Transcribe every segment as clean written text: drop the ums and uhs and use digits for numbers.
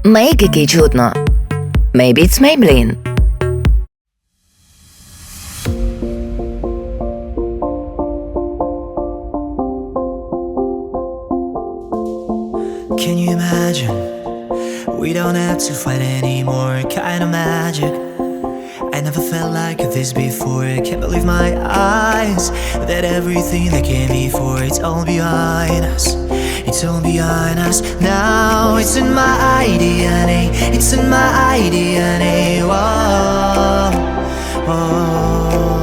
Make який чутно. Maybe it's Maybelline. Can you imagine? We don't have to fight anymore, kind of magic. I never felt like this before. Can't believe my eyes that everything that came before, it's all behind us. It's all behind us now. It's in my DNA. It's in my DNA. Whoa, whoa.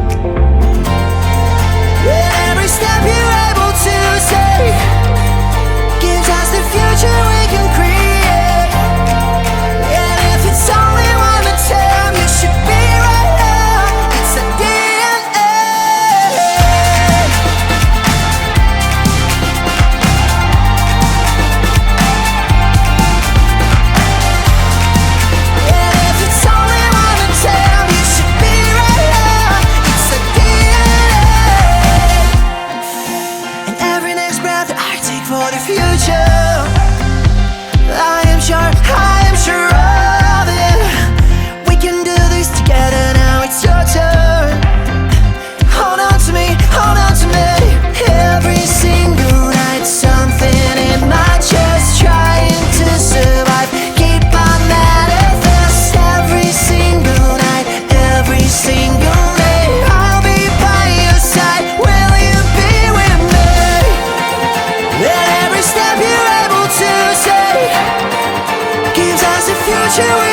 Every step you're able to take gives us the future we can create. And if it's only one attempt, you should be right now. It's a DNA. And if it's only one attempt, you should be right now. It's a DNA. And every next breath I take for the future, I am sure of it. We can do this together now, it's your turn. Hold on to me, hold on to me. Every single night, something in my chest trying to survive. Keep on manifest. Every single night, every single day, I'll be by your side. Will you be with me? And every step you're able to take gives us a future we